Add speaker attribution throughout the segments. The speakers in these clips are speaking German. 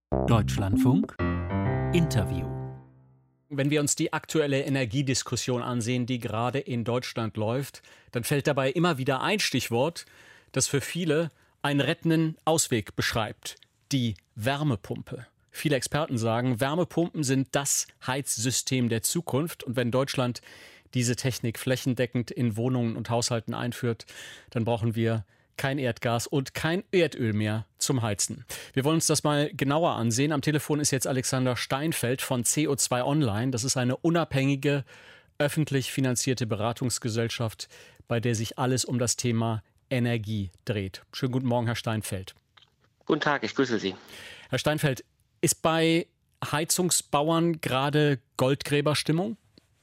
Speaker 1: Deutschlandfunk Interview. Wenn wir uns die aktuelle Energiediskussion ansehen, die gerade in Deutschland läuft, dann fällt dabei immer wieder ein Stichwort, das für viele einen rettenden Ausweg beschreibt: die Wärmepumpe. Viele Experten sagen, Wärmepumpen sind das Heizsystem der Zukunft. Und wenn Deutschland diese Technik flächendeckend in Wohnungen und Haushalten einführt, dann brauchen wir kein Erdgas und kein Erdöl mehr zum Heizen. Wir wollen uns das mal genauer ansehen. Am Telefon ist jetzt Alexander Steinfeld von CO2 Online. Das ist eine unabhängige, öffentlich finanzierte Beratungsgesellschaft, bei der sich alles um das Thema Energie dreht. Schönen guten Morgen, Herr Steinfeld.
Speaker 2: Guten Tag, ich grüße Sie.
Speaker 1: Herr Steinfeld, ist bei Heizungsbauern gerade Goldgräberstimmung?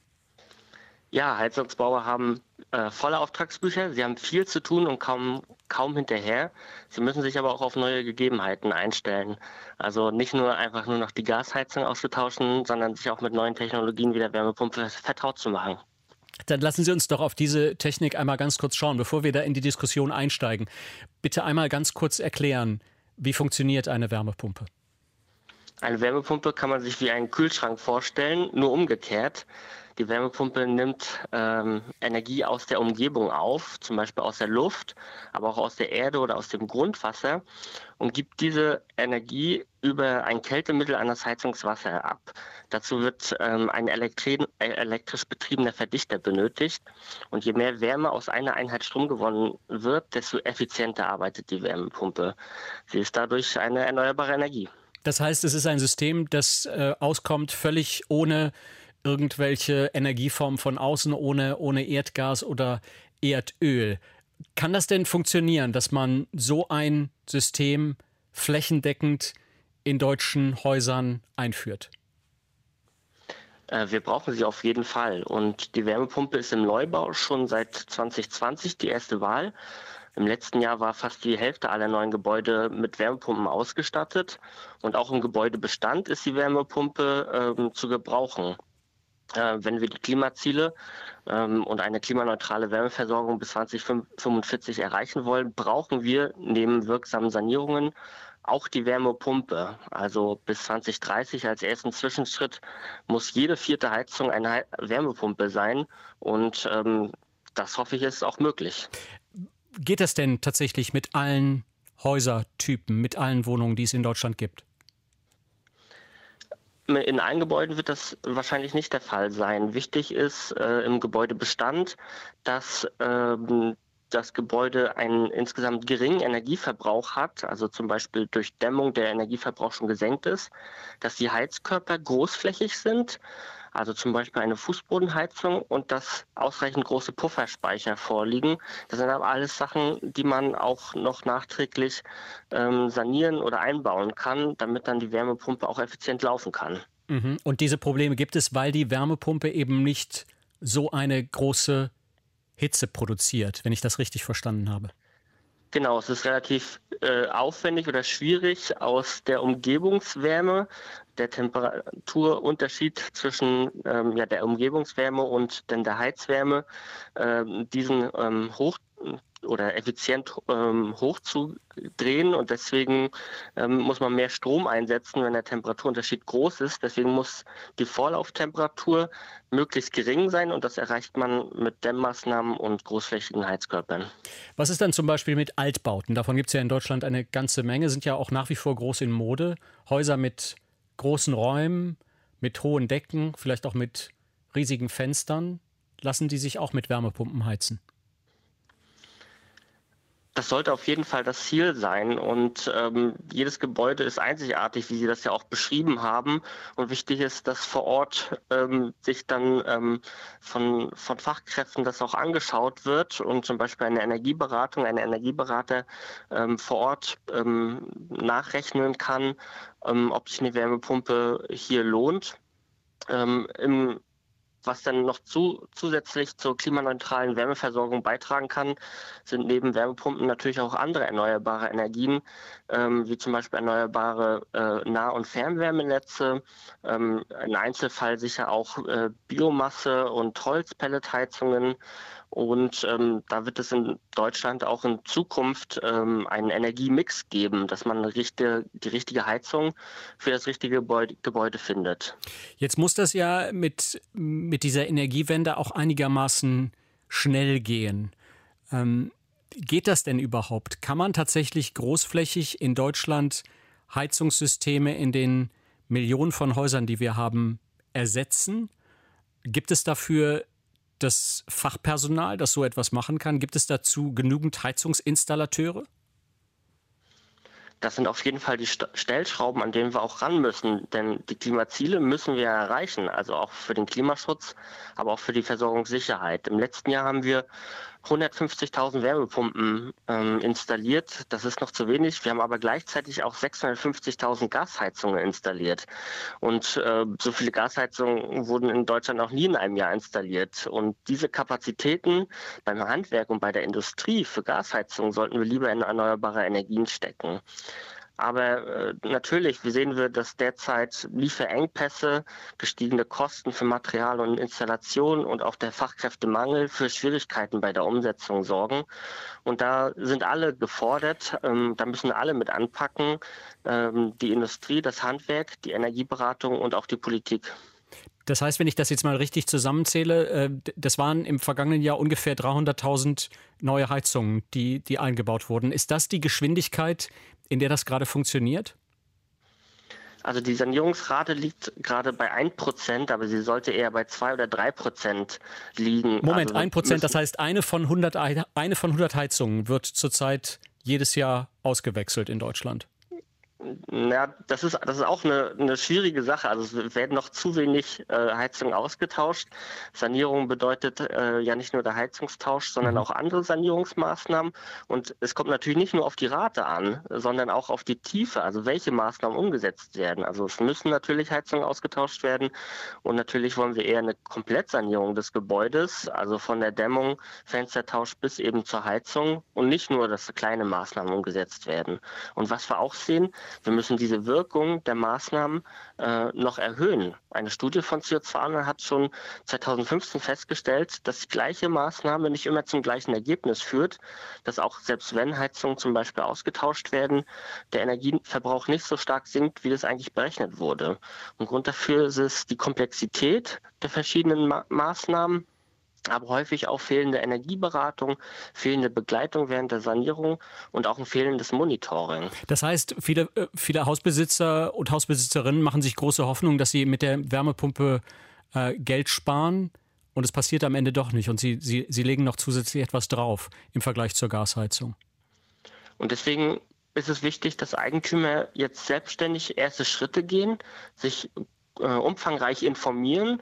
Speaker 2: Ja, Heizungsbauer haben volle Auftragsbücher. Sie haben viel zu tun und kaum hinterher. Sie müssen sich aber auch auf neue Gegebenheiten einstellen. Also nicht nur einfach nur noch die Gasheizung auszutauschen, sondern sich auch mit neuen Technologien wie der Wärmepumpe vertraut zu machen.
Speaker 1: Dann lassen Sie uns doch auf diese Technik einmal ganz kurz schauen, bevor wir da in die Diskussion einsteigen. Bitte einmal ganz kurz erklären, wie funktioniert eine Wärmepumpe?
Speaker 2: Eine Wärmepumpe kann man sich wie einen Kühlschrank vorstellen, nur umgekehrt. Die Wärmepumpe nimmt Energie aus der Umgebung auf, zum Beispiel aus der Luft, aber auch aus der Erde oder aus dem Grundwasser, und gibt diese Energie über ein Kältemittel an das Heizungswasser ab. Dazu wird ein elektrisch betriebener Verdichter benötigt. Und je mehr Wärme aus einer Einheit Strom gewonnen wird, desto effizienter arbeitet die Wärmepumpe. Sie ist dadurch eine erneuerbare Energie.
Speaker 1: Das heißt, es ist ein System, das auskommt völlig ohne irgendwelche Energieformen von außen, ohne Erdgas oder Erdöl. Kann das denn funktionieren, dass man so ein System flächendeckend in deutschen Häusern einführt?
Speaker 2: Wir brauchen sie auf jeden Fall. Und die Wärmepumpe ist im Neubau schon seit 2020 die erste Wahl. Im letzten Jahr war fast die Hälfte aller neuen Gebäude mit Wärmepumpen ausgestattet. Und auch im Gebäudebestand ist die Wärmepumpe zu gebrauchen. Wenn wir die Klimaziele und eine klimaneutrale Wärmeversorgung bis 2045 erreichen wollen, brauchen wir neben wirksamen Sanierungen auch die Wärmepumpe. Also bis 2030 als ersten Zwischenschritt muss jede vierte Heizung eine Wärmepumpe sein. Und das hoffe ich, ist auch möglich.
Speaker 1: Geht das denn tatsächlich mit allen Häusertypen, mit allen Wohnungen, die es in Deutschland gibt?
Speaker 2: In allen Gebäuden wird das wahrscheinlich nicht der Fall sein. Wichtig ist im Gebäudebestand, dass das Gebäude einen insgesamt geringen Energieverbrauch hat, also zum Beispiel durch Dämmung der Energieverbrauch schon gesenkt ist, dass die Heizkörper großflächig sind, also zum Beispiel eine Fußbodenheizung, und dass ausreichend große Pufferspeicher vorliegen. Das sind aber alles Sachen, die man auch noch nachträglich sanieren oder einbauen kann, damit dann die Wärmepumpe auch effizient laufen kann.
Speaker 1: Mhm. Und diese Probleme gibt es, weil die Wärmepumpe eben nicht so eine große Hitze produziert, wenn ich das richtig verstanden habe.
Speaker 2: Genau, es ist relativ aufwendig oder schwierig, aus der Umgebungswärme, der Temperaturunterschied zwischen der Umgebungswärme und dann der Heizwärme, diesen hoch oder effizient hochzudrehen, und deswegen muss man mehr Strom einsetzen, wenn der Temperaturunterschied groß ist. Deswegen muss die Vorlauftemperatur möglichst gering sein, und das erreicht man mit Dämmmaßnahmen und großflächigen Heizkörpern.
Speaker 1: Was ist dann zum Beispiel mit Altbauten? Davon gibt es ja in Deutschland eine ganze Menge, sind ja auch nach wie vor groß in Mode. Häuser mit großen Räumen, mit hohen Decken, vielleicht auch mit riesigen Fenstern. Lassen die sich auch mit Wärmepumpen heizen?
Speaker 2: Das sollte auf jeden Fall das Ziel sein, und jedes Gebäude ist einzigartig, wie Sie das ja auch beschrieben haben. Und wichtig ist, dass vor Ort sich dann von Fachkräften das auch angeschaut wird und zum Beispiel eine Energieberater vor Ort nachrechnen kann, ob sich eine Wärmepumpe hier lohnt. Was dann noch zusätzlich zur klimaneutralen Wärmeversorgung beitragen kann, sind neben Wärmepumpen natürlich auch andere erneuerbare Energien, wie zum Beispiel erneuerbare Nah- und Fernwärmenetze, im Einzelfall sicher auch Biomasse und Holzpelletheizungen Und da wird es in Deutschland auch in Zukunft einen Energiemix geben, dass man die richtige Heizung für das richtige Gebäude findet.
Speaker 1: Jetzt muss das ja mit dieser Energiewende auch einigermaßen schnell gehen. Geht das denn überhaupt? Kann man tatsächlich großflächig in Deutschland Heizungssysteme in den Millionen von Häusern, die wir haben, ersetzen? Gibt es dafür das Fachpersonal, das so etwas machen kann? Gibt es dazu genügend Heizungsinstallateure?
Speaker 2: Das sind auf jeden Fall die Stellschrauben, an denen wir auch ran müssen, denn die Klimaziele müssen wir erreichen, also auch für den Klimaschutz, aber auch für die Versorgungssicherheit. Im letzten Jahr haben wir 150.000 Wärmepumpen installiert. Das ist noch zu wenig. Wir haben aber gleichzeitig auch 650.000 Gasheizungen installiert. Und so viele Gasheizungen wurden in Deutschland noch nie in einem Jahr installiert. Und diese Kapazitäten beim Handwerk und bei der Industrie für Gasheizungen sollten wir lieber in erneuerbare Energien stecken. Aber natürlich, sehen wir, dass derzeit Lieferengpässe, gestiegene Kosten für Material und Installation und auch der Fachkräftemangel für Schwierigkeiten bei der Umsetzung sorgen. Und da sind alle gefordert, da müssen alle mit anpacken, die Industrie, das Handwerk, die Energieberatung und auch die Politik.
Speaker 1: Das heißt, wenn ich das jetzt mal richtig zusammenzähle, das waren im vergangenen Jahr ungefähr 300.000 neue Heizungen, die eingebaut wurden. Ist das die Geschwindigkeit, in der das gerade funktioniert?
Speaker 2: Also die Sanierungsrate liegt gerade bei 1%, aber sie sollte eher bei 2 oder 3% liegen.
Speaker 1: Moment,
Speaker 2: also
Speaker 1: 1%, das heißt, eine von 100 Heizungen wird zurzeit jedes Jahr ausgewechselt in Deutschland.
Speaker 2: Ja, das ist auch eine schwierige Sache. Also es werden noch zu wenig Heizungen ausgetauscht. Sanierung bedeutet ja nicht nur der Heizungstausch, sondern auch andere Sanierungsmaßnahmen. Und es kommt natürlich nicht nur auf die Rate an, sondern auch auf die Tiefe, also welche Maßnahmen umgesetzt werden. Also es müssen natürlich Heizungen ausgetauscht werden. Und natürlich wollen wir eher eine Komplettsanierung des Gebäudes, also von der Dämmung, Fenstertausch bis eben zur Heizung und nicht nur, dass kleine Maßnahmen umgesetzt werden. Und was wir auch sehen, wir müssen diese Wirkung der Maßnahmen noch erhöhen. Eine Studie von CO2 hat schon 2015 festgestellt, dass die gleiche Maßnahme nicht immer zum gleichen Ergebnis führt, dass auch selbst wenn Heizungen zum Beispiel ausgetauscht werden, der Energieverbrauch nicht so stark sinkt, wie das eigentlich berechnet wurde. Und Grund dafür ist es die Komplexität der verschiedenen Maßnahmen, aber häufig auch fehlende Energieberatung, fehlende Begleitung während der Sanierung und auch ein fehlendes Monitoring.
Speaker 1: Das heißt, viele Hausbesitzer und Hausbesitzerinnen machen sich große Hoffnung, dass sie mit der Wärmepumpe Geld sparen und es passiert am Ende doch nicht und sie legen noch zusätzlich etwas drauf im Vergleich zur Gasheizung.
Speaker 2: Und deswegen ist es wichtig, dass Eigentümer jetzt selbstständig erste Schritte gehen, sich umfangreich informieren,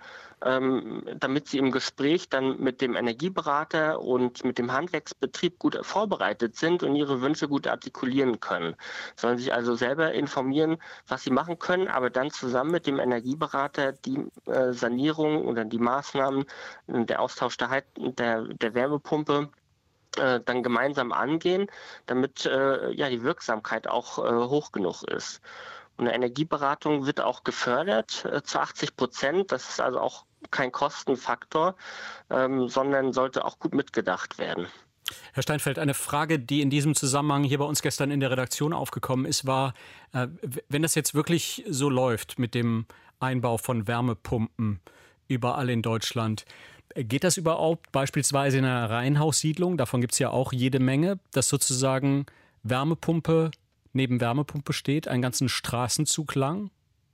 Speaker 2: damit sie im Gespräch dann mit dem Energieberater und mit dem Handwerksbetrieb gut vorbereitet sind und ihre Wünsche gut artikulieren können. Sollen sich also selber informieren, was sie machen können, aber dann zusammen mit dem Energieberater die Sanierung oder die Maßnahmen, der Austausch der Wärmepumpe dann gemeinsam angehen, damit die Wirksamkeit auch hoch genug ist. Und eine Energieberatung wird auch gefördert zu 80%. Das ist also auch kein Kostenfaktor, sondern sollte auch gut mitgedacht werden.
Speaker 1: Herr Steinfeld, eine Frage, die in diesem Zusammenhang hier bei uns gestern in der Redaktion aufgekommen ist, war, wenn das jetzt wirklich so läuft mit dem Einbau von Wärmepumpen überall in Deutschland, geht das überhaupt beispielsweise in einer Reihenhaussiedlung, davon gibt es ja auch jede Menge, dass sozusagen Wärmepumpe neben Wärmepumpe steht, einen ganzen Straßenzug lang?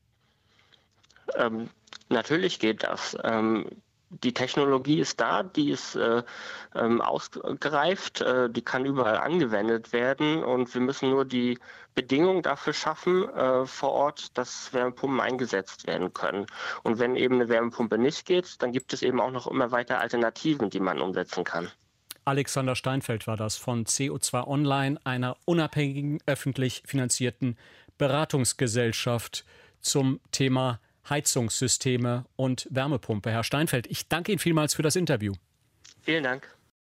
Speaker 2: Natürlich geht das. Die Technologie ist da, die ist ausgereift, die kann überall angewendet werden und wir müssen nur die Bedingungen dafür schaffen vor Ort, dass Wärmepumpen eingesetzt werden können. Und wenn eben eine Wärmepumpe nicht geht, dann gibt es eben auch noch immer weiter Alternativen, die man umsetzen kann.
Speaker 1: Alexander Steinfeld war das von CO2 Online, einer unabhängigen, öffentlich finanzierten Beratungsgesellschaft zum Thema Heizungssysteme und Wärmepumpe. Herr Steinfeld, ich danke Ihnen vielmals für das Interview.
Speaker 2: Vielen Dank.